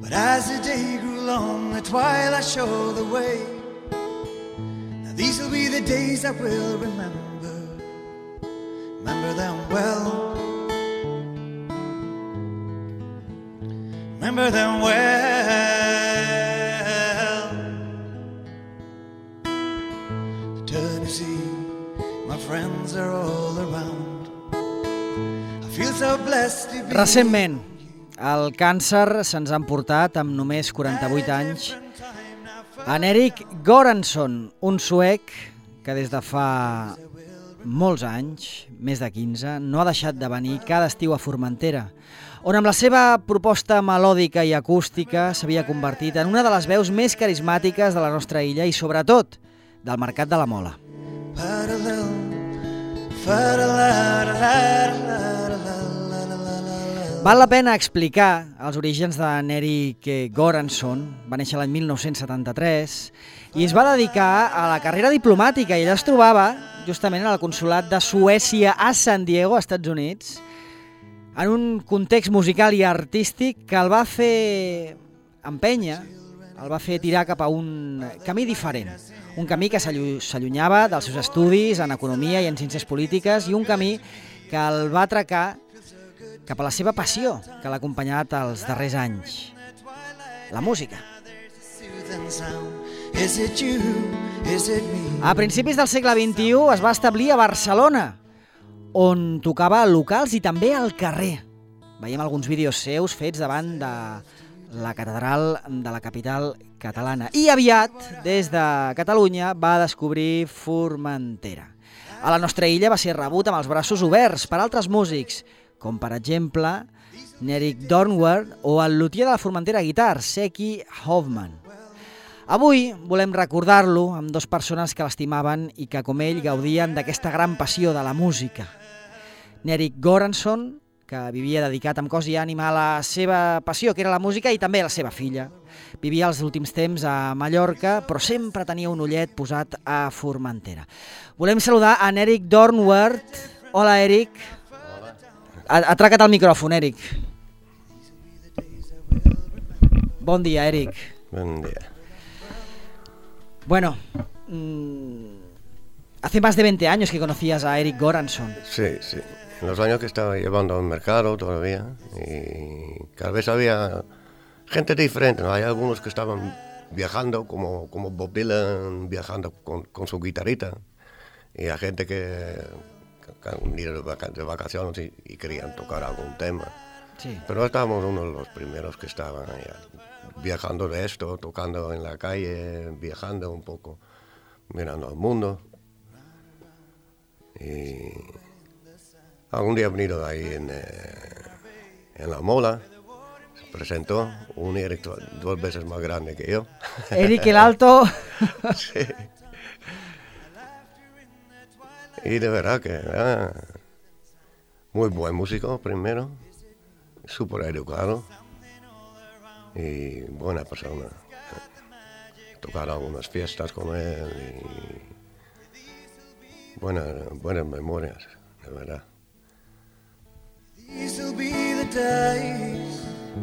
But as the day grew long, the twilight showed the way. Now these will be the days I will remember them well. Remember them well. Tennessee, my friends are all around. I feel so blessed to be. Recentment, el càncer se'ns ha emportat amb només 48 anys en Erik Göransson, un suec que des de fa molts anys, més de 15, no ha deixat de venir cada estiu a Formentera, on amb la seva proposta melòdica i acústica s'havia convertit en una de les veus més carismàtiques de la nostra illa i, sobretot, del Mercat de la Mola. Val la pena explicar els orígens d'en Erik Göransson. Va néixer l'any 1973 i es va dedicar a la carrera diplomàtica i ell es trobava justament al consolat de Suècia a San Diego, Estats Units, en un context musical i artístic que el va fer empènyer, el va fer tirar cap a un camí diferent, un camí que s'allunyava dels seus estudis en economia i en ciències polítiques i un camí que el va atracar cap a la seva passió que l'ha acompanyat els darrers anys, la música. A principis del segle XXI es va establir a Barcelona, on tocava locals i també al carrer. Veiem alguns vídeos seus fets davant de la catedral de la capital catalana. I aviat, des de Catalunya, va descobrir Formentera. A la nostra illa va ser rebut amb els braços oberts per altres músics, com per exemple Erik Dornward o el luthier de la Formentera Guitar, Seki Hoffman. Avui volem recordar-lo amb dues persones que l'estimaven i que, com ell, gaudien d'aquesta gran passió de la música. Erik Göransson, que vivia dedicat amb cos i ànima a la seva passió, que era la música, i també la seva filla. Vivia els últims temps a Mallorca, però sempre tenia un ullet posat a Formentera. Volem saludar a Erik Dornward. Hola, Erik. Atraca't al micròfon, Erik. Bon dia, Erik. Buen día. Bueno, hace más de 20 años que conocías a Erik Göransson. Sí, sí. En los años que estaba llevando al mercado todavía, y cada vez había gente diferente, ¿no? Hay algunos que estaban viajando, como Bob Dylan, viajando con su guitarrita, y hay gente que han ido de vacaciones y querían tocar algún tema. Sí. Pero estábamos uno de los primeros que estaban viajando de esto, tocando en la calle, viajando un poco, mirando al mundo. Y algún día he venido ahí en La Mola, se presentó un Erik 2 veces más grande que yo. Erik el Alto. Sí. Y de verdad que muy buen músico primero, súper educado y buena persona. Tocar algunas fiestas con él y buenas memorias, de verdad. These will be the days.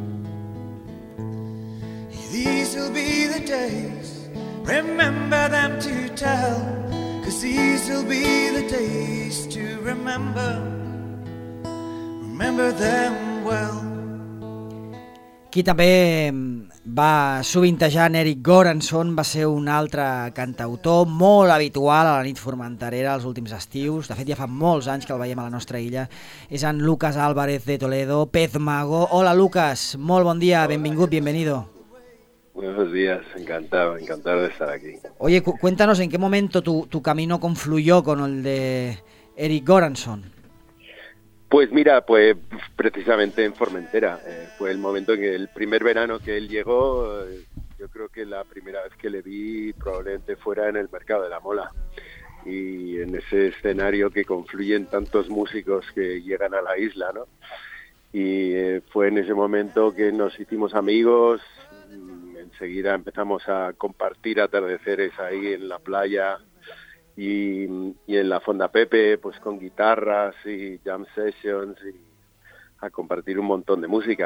These will be the days. Remember them to tell. 'Cause these will be the days to remember. Remember them well. Qui també va sovintejar en Erik Göransson va ser un altre cantautor molt habitual a la nit formenterera els últims estius. De fet, ja fa molts anys que el veiem a la nostra illa. És en Lucas Álvarez de Toledo, Pez Mago. Hola, Lucas. Molt bon dia, benvingut, bienvenido. Buenos días, encantado de estar aquí. Oye, cuéntanos en qué momento tu camino confluyó con el de Erik Göransson. Pues mira, pues precisamente en Formentera. Fue el momento en que el primer verano que él llegó, yo creo que la primera vez que le vi probablemente fuera en el Mercado de la Mola. Y en ese escenario que confluyen tantos músicos que llegan a la isla, ¿no? Y fue en ese momento que nos hicimos amigos. Enseguida empezamos a compartir atardeceres ahí en la playa y en la Fonda Pepe, pues con guitarras y jam sessions y a compartir un montón de música.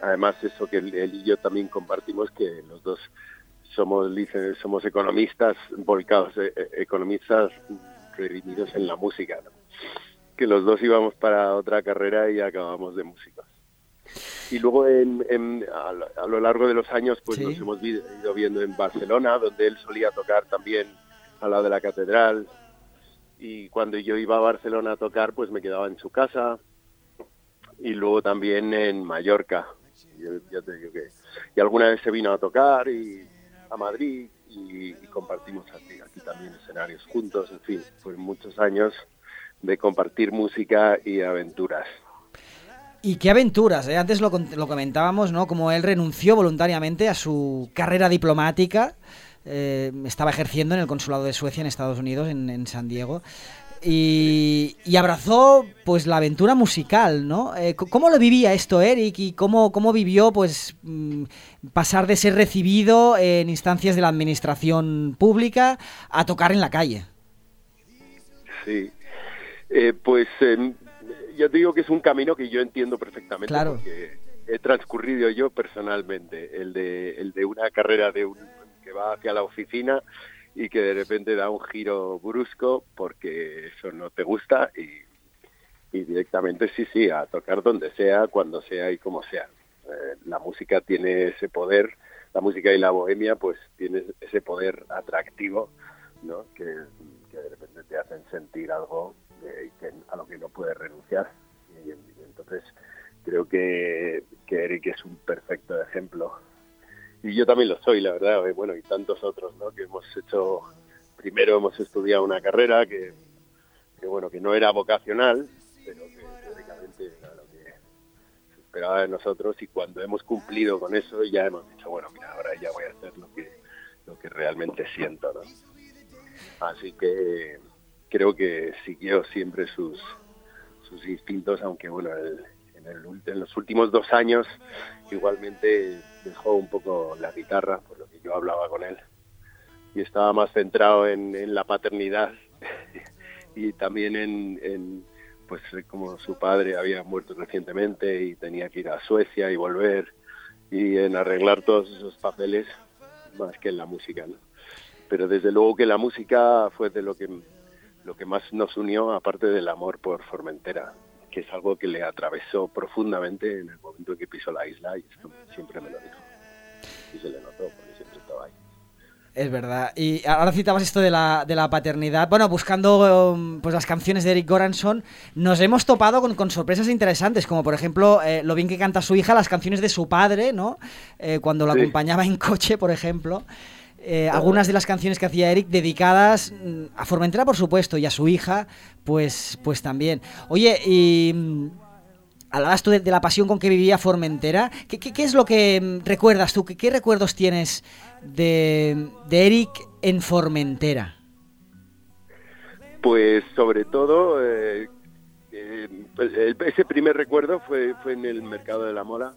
además eso que él y yo también compartimos, que los dos somos economistas volcados, economistas redimidos en la música, ¿no? Que los dos íbamos para otra carrera y acabamos de músicos. Y luego a lo largo de los años pues Sí. nos hemos ido viendo en Barcelona, donde él solía tocar también al lado de la catedral, y cuando yo iba a Barcelona a tocar pues me quedaba en su casa, y luego también en Mallorca. Ya te digo que y alguna vez se vino a tocar a Madrid y compartimos aquí también escenarios juntos. En fin, pues muchos años de compartir música y aventuras. Y qué aventuras, ¿eh? Antes lo comentábamos, ¿no? Como él renunció voluntariamente a su carrera diplomática, estaba ejerciendo en el consulado de Suecia en Estados Unidos, en San Diego, y abrazó pues la aventura musical, ¿no? ¿Cómo lo vivía esto, Eric? ¿Y cómo vivió pues pasar de ser recibido en instancias de la administración pública a tocar en la calle? Sí, ya te digo que es un camino que yo entiendo perfectamente, claro, porque he transcurrido yo personalmente el de una carrera que va hacia la oficina y que de repente da un giro brusco porque eso no te gusta y directamente sí, a tocar donde sea, cuando sea y como sea. La música tiene ese poder, la música y la bohemia pues tiene ese poder atractivo, ¿no? Que de repente te hacen sentir algo a lo que no puedes renunciar. Y entonces creo que Eric es un perfecto ejemplo. Y yo también lo soy, la verdad, bueno, y tantos otros, ¿no? Que primero hemos estudiado una carrera que no era vocacional, pero que teóricamente era lo que se esperaba de nosotros, y cuando hemos cumplido con eso ya hemos dicho, bueno, mira, ahora ya voy a hacer lo que realmente siento, ¿no? Así que creo que siguió siempre sus instintos, aunque bueno, en los últimos 2 años igualmente dejó un poco la guitarra, por lo que yo hablaba con él, y estaba más centrado en la paternidad y también en pues como su padre había muerto recientemente y tenía que ir a Suecia y volver, y en arreglar todos esos papeles más que en la música, ¿no? Pero desde luego que la música fue de lo que más nos unió, aparte del amor por Formentera, que es algo que le atravesó profundamente en el momento en que pisó la isla, y esto siempre me lo dijo. Y se le notó, porque siempre estaba ahí. Es verdad. Y ahora citabas esto de la paternidad. Bueno, buscando pues las canciones de Eric Goranson, nos hemos topado con sorpresas interesantes, como por ejemplo lo bien que canta su hija las canciones de su padre, ¿no? Cuando lo acompañaba en coche, por ejemplo. Algunas de las canciones que hacía Eric dedicadas a Formentera, por supuesto, y a su hija, pues también. Oye, y hablabas tú de la pasión con que vivía Formentera. ¿Qué es lo que recuerdas tú? ¿Qué recuerdos tienes de Eric en Formentera? Pues sobre todo, ese primer recuerdo fue en el Mercado de la Mola,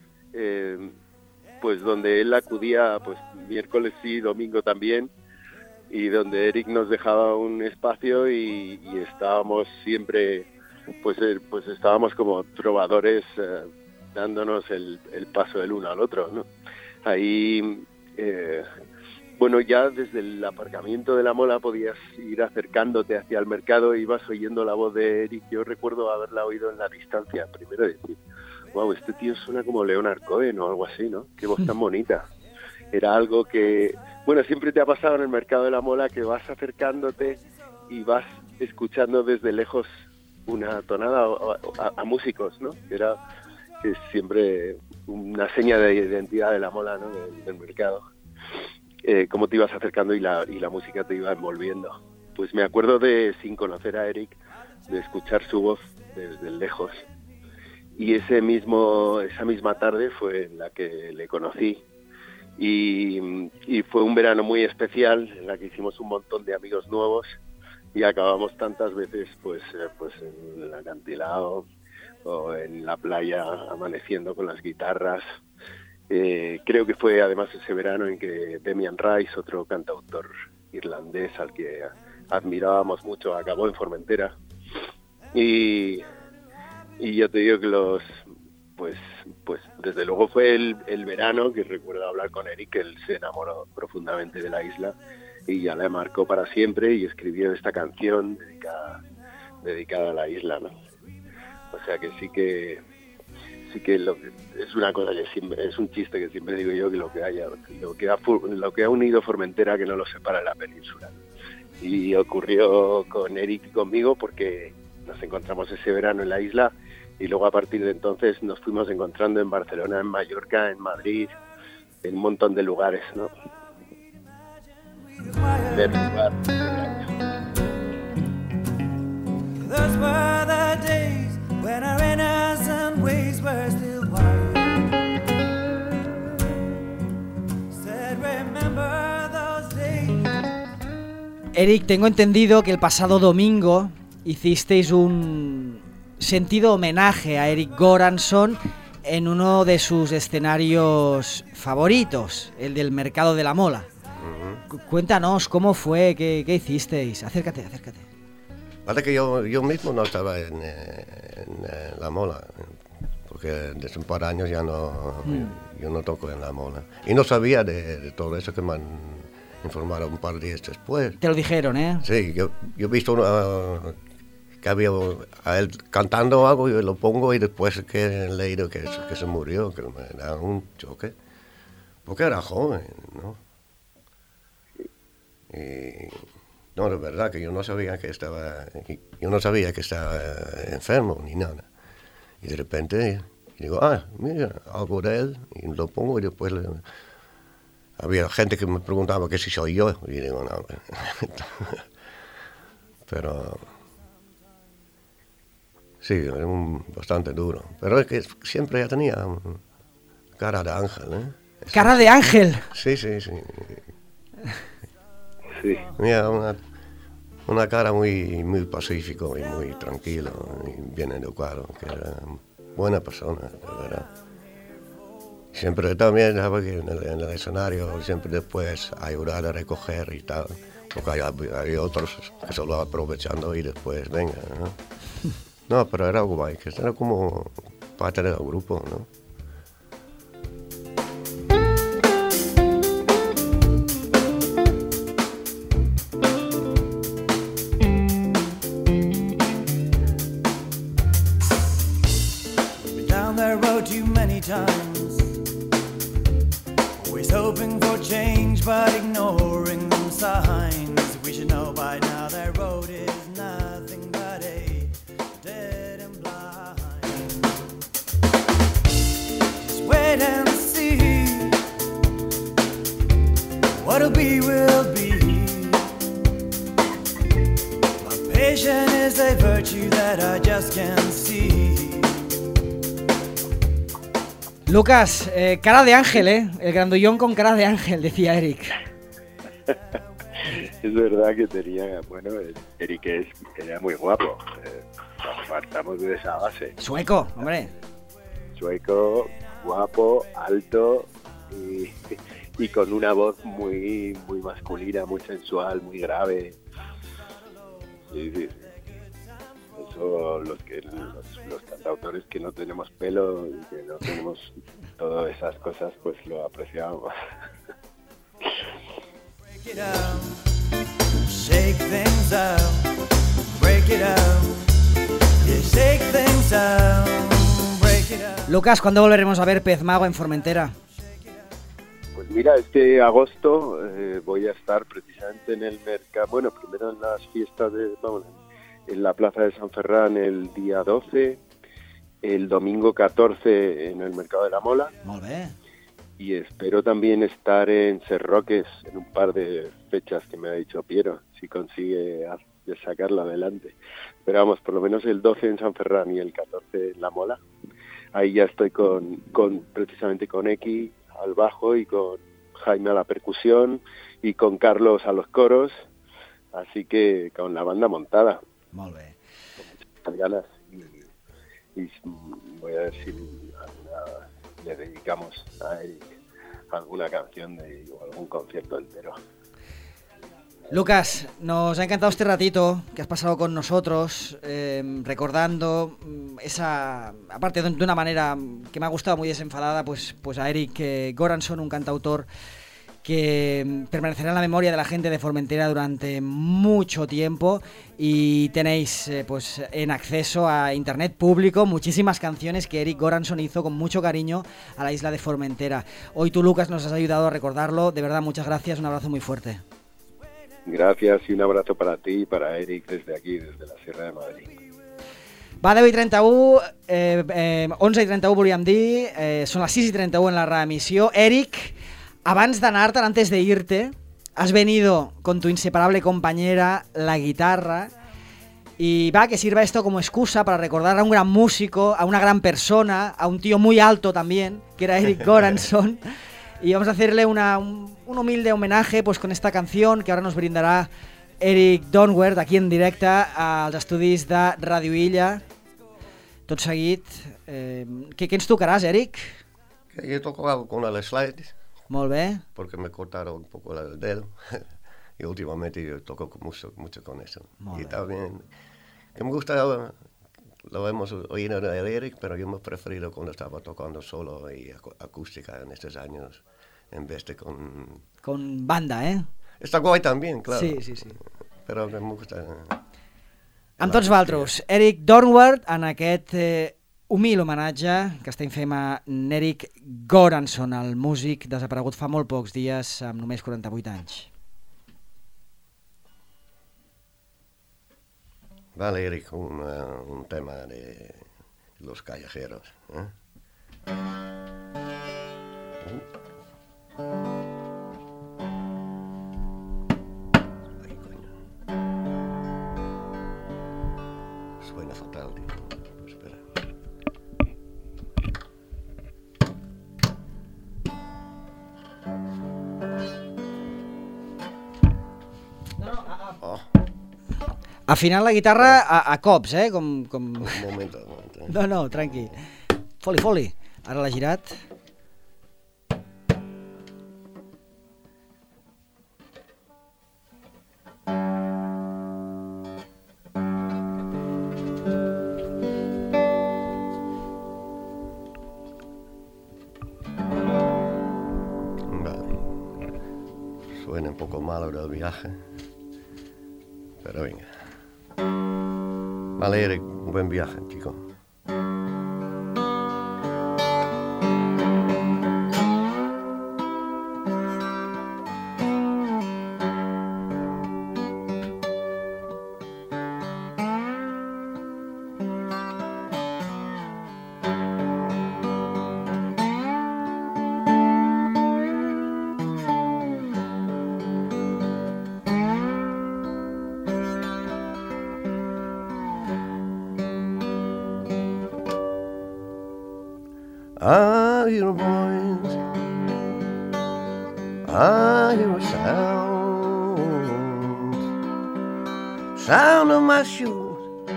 pues donde él acudía pues miércoles y domingo también, y donde Eric nos dejaba un espacio y estábamos siempre pues estábamos como trovadores, dándonos el paso del uno al otro, ¿no? Ahí bueno, ya desde el aparcamiento de la Mola podías ir acercándote hacia el mercado, ibas oyendo la voz de Eric. Yo recuerdo haberla oído en la distancia, primero decir, wow, este tío suena como Leonard Cohen o algo así, ¿no? Qué voz tan bonita. Era algo que, bueno, siempre te ha pasado en el Mercado de la Mola, que vas acercándote y vas escuchando desde lejos una tonada a músicos, ¿no? Que es siempre una seña de identidad de la Mola, ¿no? Del mercado. Cómo te ibas acercando y la música te iba envolviendo. Pues me acuerdo sin conocer a Eric, de escuchar su voz desde lejos. Y esa misma tarde fue en la que le conocí. Y fue un verano muy especial en la que hicimos un montón de amigos nuevos y acabamos tantas veces pues en el acantilado o en la playa amaneciendo con las guitarras. Creo que fue además ese verano en que Damien Rice, otro cantautor irlandés al que admirábamos mucho, acabó en Formentera. Y yo te digo que pues desde luego fue el verano que recuerdo hablar con Eric, que él se enamoró profundamente de la isla y ya la marcó para siempre, y escribió esta canción dedicada a la isla, ¿no? O sea que sí que es una cosa que siempre, es un chiste que siempre digo yo, que lo que ha unido Formentera, que no lo separa la península. Y ocurrió con Eric y conmigo porque nos encontramos ese verano en la isla, y luego a partir de entonces nos fuimos encontrando en Barcelona, en Mallorca, en Madrid, en un montón de lugares, ¿no? Those were the days when our innocent ways were still wild. Said, remember those days. Eric, tengo entendido que el pasado domingo hicisteis un sentido homenaje a Eric Goranson en uno de sus escenarios favoritos, el del Mercado de la Mola. Cuéntanos cómo fue, qué hicisteis. Acércate. Pasa que yo mismo no estaba en la Mola, porque desde un par de años ya yo no toco en la Mola. Y no sabía de todo eso, que me han informado un par de días después. Te lo dijeron, ¿eh? Sí, yo he visto que había a él cantando algo, y lo pongo, y después que he leído que se murió, que me da un choque, porque era joven, ¿no? Y no, de verdad que yo no sabía que estaba enfermo ni nada. Y de repente digo, mira, algo de él, y lo pongo, y después había gente que me preguntaba que si soy yo, y digo, no. Pero sí, era bastante duro. Pero es que siempre ya tenía cara de ángel, ¿eh? ¡Cara de ángel! Sí. Sí. Tenía una cara muy pacífico y muy tranquilo y bien educado, que era buena persona, de verdad. Siempre también, ¿sabes? Que en el escenario siempre después ayudar a recoger y tal, porque hay otros que solo aprovechando y después venga, ¿no? No, pero era guay, que era como parte del grupo, ¿no? Down that road too many times, always hoping for change but ignoring them signs. We should know by now that road is nothing but a dead and blind. Just wait and see, what'll be will be. But patience is a virtue that I just can't see. Lucas, cara de ángel, ¿eh? El grandullón con cara de ángel, decía Eric. Es verdad que tenía, bueno, Eric era muy guapo. Partamos de esa base. Sueco, hombre. Sueco, guapo, alto y con una voz muy masculina, muy sensual, muy grave. Sí. Eso los cantautores que no tenemos pelo y que no tenemos todas esas cosas, pues lo apreciamos. Break it out, shake things out, break it out, yeah, shake things out, break it out. Lucas, ¿cuándo volveremos a ver Pez Mago en Formentera? Pues mira, este agosto voy a estar precisamente en el mercado, bueno, primero en las fiestas en la Plaza de San Ferran el día 12, el domingo 14 en el Mercado de la Mola. Molt bé. Y espero también estar en Serroques en un par de fechas que me ha dicho Piero, si consigue sacarla adelante. Pero vamos, por lo menos el 12 en San Ferran y el 14 en La Mola. Ahí ya estoy precisamente con X al bajo y con Jaime a la percusión y con Carlos a los coros. Así que con la banda montada. Molt bé. Con muchas ganas. Y voy a ver si le dedicamos a Eric alguna canción o algún concierto entero. Lucas, nos ha encantado este ratito que has pasado con nosotros, recordando aparte de una manera que me ha gustado muy desenfadada, pues a Eric Goranson, un cantautor que permanecerá en la memoria de la gente de Formentera durante mucho tiempo, y tenéis pues en acceso a internet público muchísimas canciones que Eric Goranson hizo con mucho cariño a la isla de Formentera. Hoy tú, Lucas, nos has ayudado a recordarlo, de verdad muchas gracias, un abrazo muy fuerte. Gracias y un abrazo para ti y para Eric desde aquí, desde la Sierra de Madrid. Va, 10:31, 11:31 volíem dir, són les 6:31 en la reemissió. Eric, abans d'anar-te'n, antes de irte, has venido con tu inseparable compañera, la guitarra, y va, que sirva esto como excusa para recordar a un gran músico, a una gran persona, a un tío muy alto también, que era Eric Goranson, y vamos a hacerle un humilde homenaje pues con esta canción que ahora nos brindará Eric Donwert aquí en directe als estudis de Radio Illa. Tot seguit, què ens tocaràs, Eric? Yo toco algo con el slide. Molt bé. Porque me cortaron un poco el dedo y últimamente yo toco mucho con eso. Y también, que me gusta, lo hemos oído de Eric, pero yo me he preferido cuando estaba tocando solo y acústica en estos años, en vez de con banda, ¿eh? Està guai también, claro. Sí. Però que me gusta... Amb tots vosaltres, Eric Donwert, en aquest humil homenatge que estem fent a Eric Goranson, el músic desaparegut fa molt pocs dies, amb només 48 anys. Vale, Eric, un tema de Los Callejeros. Ay, coño. Suena fatal, tío. Espera. Afinant la guitarra a cops, com... Un moment. No, tranqui. Foli. Ara l'ha girat. Vale. Suena un poco malo del viaje, pero venga. Vale, Eric, buen viaje, chico. I hear a voice, I hear a sound of my shoes,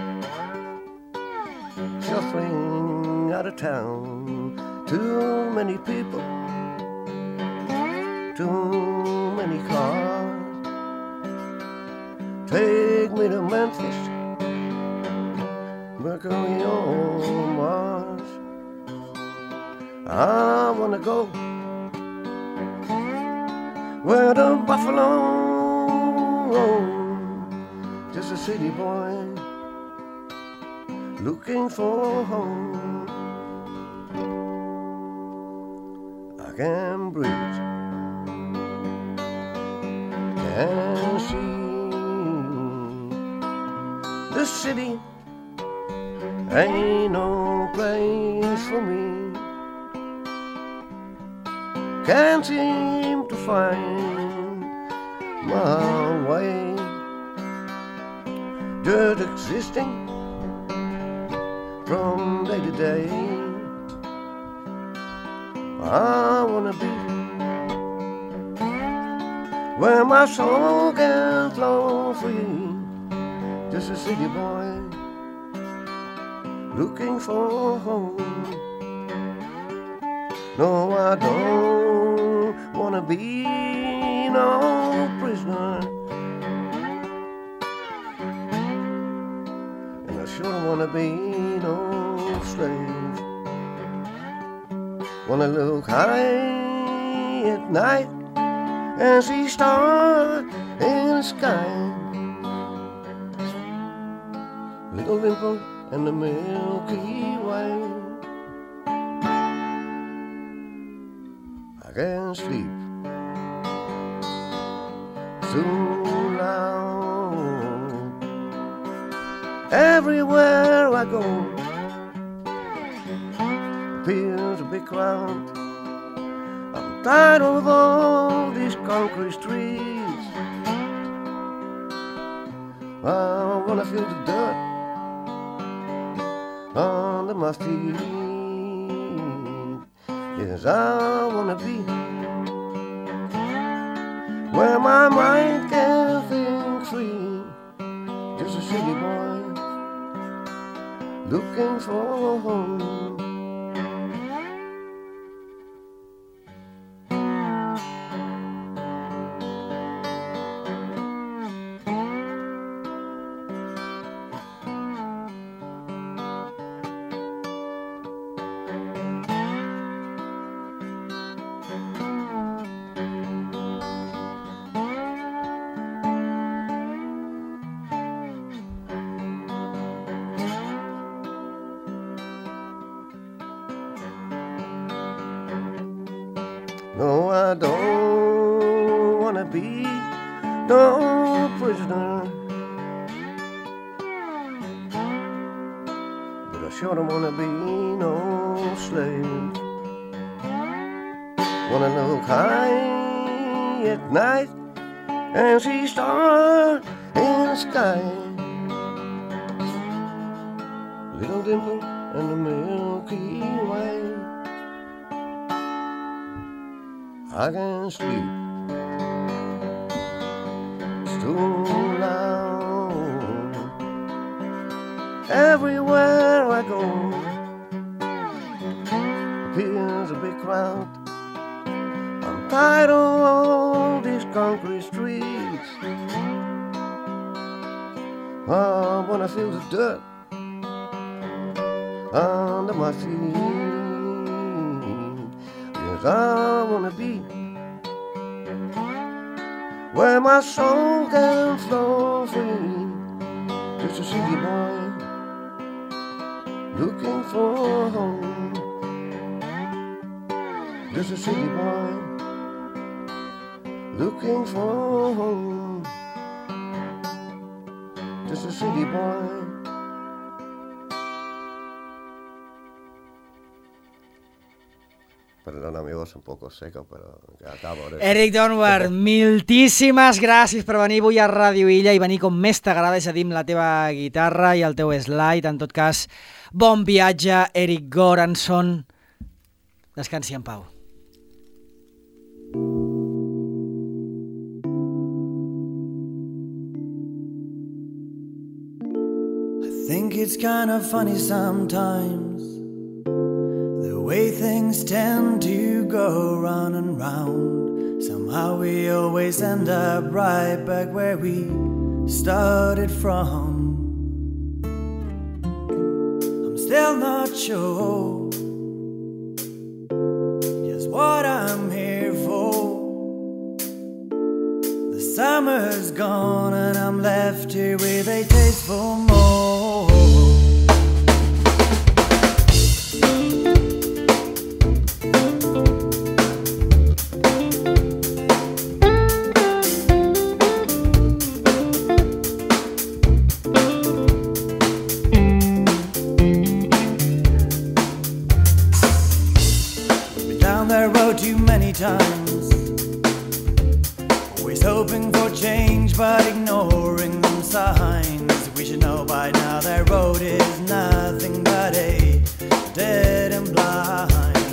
shuffling out of town. Too many people, too many cars. Take me to Memphis, Mercury on Mars. I wanna go where the buffalo roam. Just a city boy looking for home. I can breathe, can see the city ain't no place for me. Can't seem to find my way, just existing from day to day. I wanna be where my soul can flow free, just a city boy looking for home. No, I don't wanna be no prisoner wanna be no slave. Wanna look high at night and see stars in the sky. Little dimple and the Milky Way. I can't sleep too loud. Everywhere I go appears a big crowd. I'm tired of all these concrete streets. I wanna feel the dirt under my feet. Yes, I wanna be where my mind can think free. Just a city boy looking for home. No, I don't wanna be no prisoner, but I sure don't wanna be no slave. Wanna look high at night and see stars in the sky. Little dimple and the Milky Way. I can't sleep, it's too loud. Everywhere I go appears a big crowd. I'm tired of all these concrete streets. I wanna feel the dirt under my feet. Yes, I wanna be where my soul can flow free. Just a city boy looking for home. Just a city boy looking for home. Just a city boy. Perdona, mi voz un poco seca, però acabo de... Eric Dornbach, moltíssimes gràcies per venir avui a Ràdio Illa i venir com més t'agrada, és a dir, amb la teva guitarra i el teu slide. En tot cas, bon viatge, Eric Göransson. Descansi en pau. I think it's kind of funny sometimes, the way things tend to go round and round. Somehow we always end up right back where we started from. I'm still not sure just what I'm here for. The summer's gone and I'm left here with a taste for more. Too many times, always hoping for change but ignoring them signs. We should know by now that road is nothing but a dead and blind.